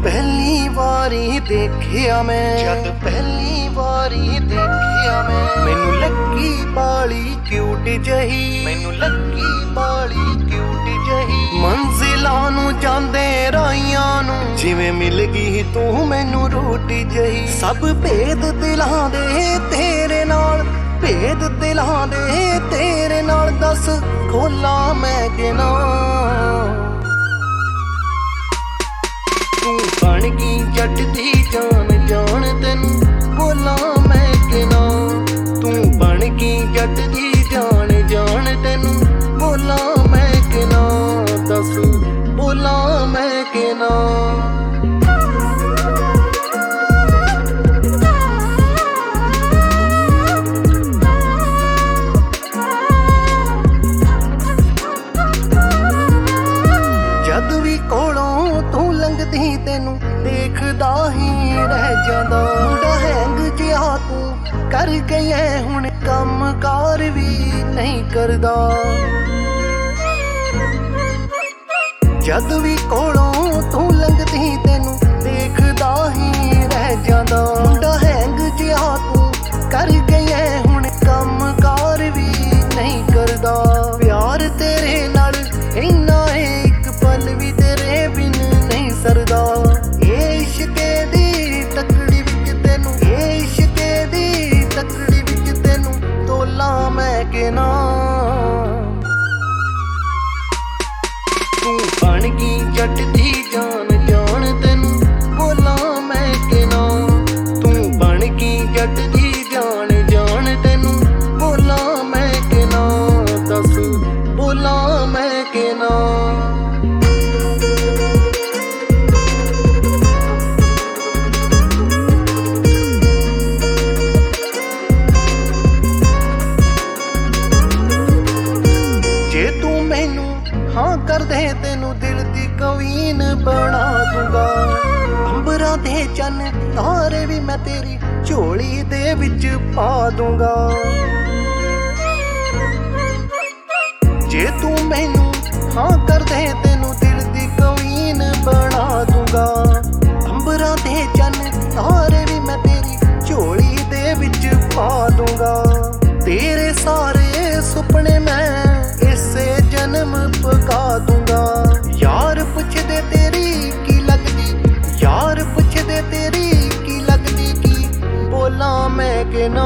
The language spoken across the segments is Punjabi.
ਪਹਿਲੀ ਵਾਰੀ ਦੇਖਿਆ ਮੈਂ, ਜਦ ਪਹਿਲੀ ਵਾਰੀ ਦੇਖਿਆ ਮੈਂ, ਮੈਨੂੰ ਲੱਗੀ ਬਾਲੀ ਕਿਊਟ ਜਹੀ, ਮੈਨੂੰ ਲੱਗੀ ਬਾਲੀ ਕਿਊਟ ਜਹੀ। ਮੰਜ਼ਿਲਾਂ ਨੂੰ ਜਾਂਦੇ ਰਾਹੀਆਂ ਨੂੰ ਜਿਵੇਂ ਮਿਲ ਗਈ ਤੂੰ ਮੈਨੂੰ ਰੋਟੀ ਜਹੀ। ਸਭ ਭੇਦ ਦਿਲਾਂ ਦੇ ਤੇਰੇ ਨਾਲ, ਭੇਦ ਦਿਲਾਂ ਦੇ ਤੇਰੇ ਨਾਲ, ਦੱਸ ਖੋਲਾਂ ਮੈਂ ਕਿਨਾ। ਤੂੰ ਬਣ ਗਈ ਜੱਟ ਦੀ ਜਾਨ, ਜਾਨ ਤੈਨੂੰ ਬੋਲਾਂ ਮੈਂ ਕਿਨਾ। ਤੂੰ ਬਣ ਗਈ ਜੱਟ ਦੀ ਜਾਨ, ਜਾਨ ਤੈਨੂੰ ਬੋਲਾਂ ਮੈਂ ਕਿਨਾ, ਦੱਸ ਬੋਲਾਂ ਮੈਂ ਕਿਨਾ। ਜਦ ਵੀ ਕੋਲੋਂ ਤੂੰ ਲੰਘਦੀ ਤੈਨੂੰ ਦੇਖਦਾ ਹੀ ਰਹਿ ਜਾਂਦਾ। ਮੁੰਡਾ ਹੈਂਗ ਜਿਹਾ ਤੂੰ ਕਰ ਗਈ ਐ ਹੁਣ, ਕੰਮ ਕਾਰ ਵੀ ਨਹੀਂ ਕਰਦਾ। ਜਦ ਵੀ ਕੋਲੋਂ ਤੂੰ ਲੰਘਦੀ ਤੈਨੂੰ ਦੇਖਦਾ ਹੀ ਰਹਿ ਜਾਂਦਾ। ਮੁੰਡਾ ਹੈਂਗ ਜਿਹਾ ਤੂੰ ਕਰ ਗਈ ਐ ਹੁਣ, ਕੰਮ ਕਾਰ ਵੀ ਨਹੀਂ ਕਰਦਾ। ਪਿਆਰ ਤੇਰੇ ਨਾਲ ਇੰਨਾ ਇੱਕ ਪਲ ਵੀ ਤੇਰੇ ਬਿਨ ਨਹੀਂ ਸਰਦਾ। ਇਹ ਇਸ਼ਕੇ ਦੀ ਤਕੜੀ ਵਿੱਚ ਤੈਨੂੰ, ਇਹ ਇਸ਼ਕੇ ਦੀ ਤਕੜੀ ਵਿੱਚ ਤੈਨੂੰ ਤੋਲਾਂ ਮੈਂ ਕਿਨਾ। ਤੂੰ ਬਣ ਗਈ ਜੱਟ ਦੀ ਜਾਨ, ਜਾਨ ਤੈਨੂੰ ਬੋਲਾਂ ਮੈਂ ਕਿਨਾ। ਤੂੰ ਬਣ ਗਈ ਜੱਟ ਦੀ ਜਾਨ, ਜਾਨ ਤੈਨੂੰ ਬੋਲਾਂ ਮੈਂ ਕਿਨਾ, ਦੱਸ ਬੋਲਾਂ ਮੈਂ ਕਿਨਾ। ਜੇ ਤੂੰ ਮੈਨੂੰ ਹਾਂ ਕਰਦੇ ਤੈਨੂੰ ਦਿਲ ਦੀ ਕਵੀਨ ਬਣਾ ਦੂੰਗਾ। ਅੰਬਰਾਂ ਦੇ ਚੰਨ ਤਾਰੇ ਵੀ ਮੈਂ ਤੇਰੀ ਝੋਲੀ ਦੇ ਵਿੱਚ ਪਾ ਦੂੰਗਾ। ਜੇ ਤੂੰ ਮੈਨੂੰ ਹਾਂ ਕਰਦੇ ਤੈਨੂੰ ਦਿਲ ਦੀ ਕਵੀਨ ਬਣਾ ਦੂੰਗਾ। ਅੰਬਰਾਂ ਦੇ ਚੰਨ ਤਾਰੇ ਵੀ ਮੈਂ ਤੇਰੀ ਝੋਲੀ ਦੇ ਵਿੱਚ ਪਾ ਦੂੰਗਾ। ਤੇਰੇ ਸਾਰੇ ਸੁਪਨੇ ਮੈਂ ਇਸੇ ਜਨਮ ਪਕਾ ਦੂੰਗਾ। ਯਾਰ ਪੁੱਛਦੇ ਤੇਰੀ ਕੀ ਲੱਗਦੀ, ਯਾਰ ਪੁੱਛਦੇ ਤੇਰੀ ਕੀ ਲੱਗਦੀ, ਕੀ ਬੋਲਾਂ ਮੈਂ ਕਿਨਾ।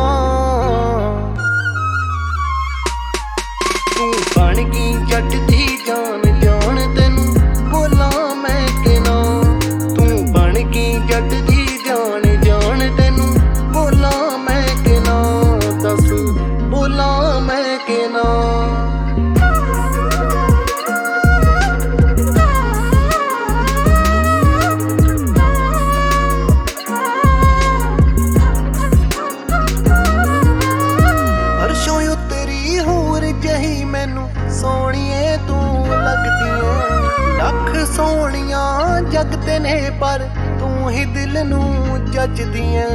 ਤੂੰ ਬਣ ਗਈ ਜੱਟ ਦੀ ਜਾਨ, ਜਾਨ ਤੈਨੂੰ ਬੋਲਾਂ ਮੈਂ ਕਿਨਾ। ਤੂੰ ਬਣ ਗਈ ਜੱਟ ਦੀ ਜਾਨ, ਜਾਨ ਤੈਨੂੰ ਬੋਲਾਂ ਮੈਂ ਕਿਨਾ, ਦੱਸ ਬੋਲਾਂ ਮੈਂ ਕਿਨਾ। ਅਰਸ਼ੋਂ ਉਤਰੀ ਹੂਰ ਜਹੀ ਮੈਨੂੰ ਸੋਹਣੀਏ ਤੂੰ ਲੱਗਦੀ ਏ। ਲੱਖ ਸੋਹਣੀਆਂ ਜਗ ਤੇ ਨੇ ਪਰ ਤੂੰ ਹੀ ਦਿਲ ਨੂੰ ਜੱਜਦੀ ਏ।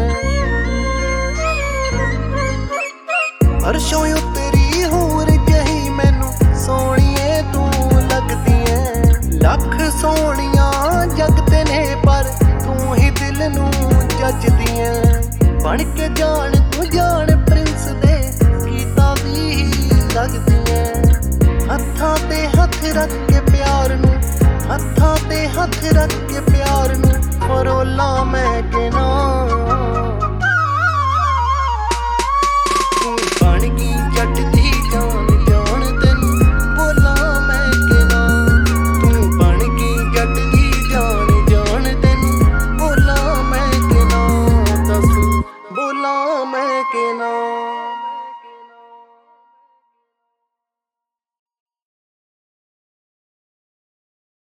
ਅਰਸ਼ੋਂ ਉਤਰੀ ਹੂਰ ਜਹੀ ਮੈਨੂੰ ਸੋਹਣੀਏ ਤੂੰ ਲੱਗਦੀ ਏ। ਲੱਖ ਸੋਹਣੀਆਂ ਜਗ ਤੇ ਨੇ ਪਰ ਤੂੰ ਹੀ ਦਿਲ ਨੂੰ ਜੱਜਦੀ ਏ। ਬਣ ਕੇ ਜਾਣ ਤੂੰ ਜਾਣ ਪ੍ਰਿੰਸ ਦੇ ਗੀਤਾਂ ਦੀ ਲੱਗਦੀ ਏ। ਹੱਥਾਂ ਤੇ ਹੱਥ ਰੱਖ ਕੇ ਪਿਆਰ ਨੂੰ, ਹੱਥਾਂ ਤੇ ਹੱਥ ਰੱਖ ਕੇ ਪਿਆਰ ਨੂੰ ਫਰੋਲਾਂ ਮੈਂ ਕਿਨਾ।